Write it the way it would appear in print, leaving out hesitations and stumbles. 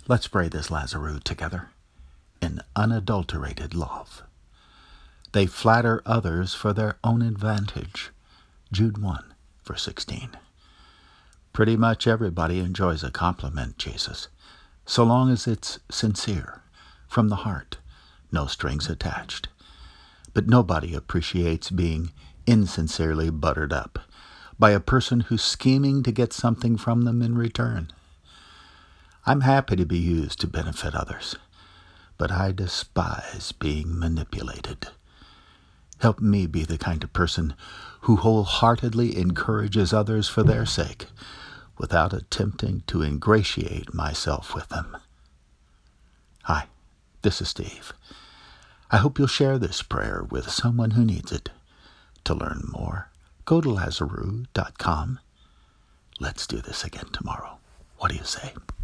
Let's pray this Lazarus together in unadulterated love. They flatter others for their own advantage. Jude 1, verse 16. Pretty much everybody enjoys a compliment, Jesus, so long as it's sincere, from the heart, no strings attached. But nobody appreciates being insincerely buttered up by a person who's scheming to get something from them in return. I'm happy to be used to benefit others, but I despise being manipulated. Help me be the kind of person who wholeheartedly encourages others for their sake, without attempting to ingratiate myself with them. Hi, this is Steve. I hope you'll share this prayer with someone who needs it. To learn more, go to Lazarus.com. Let's do this again tomorrow. What do you say?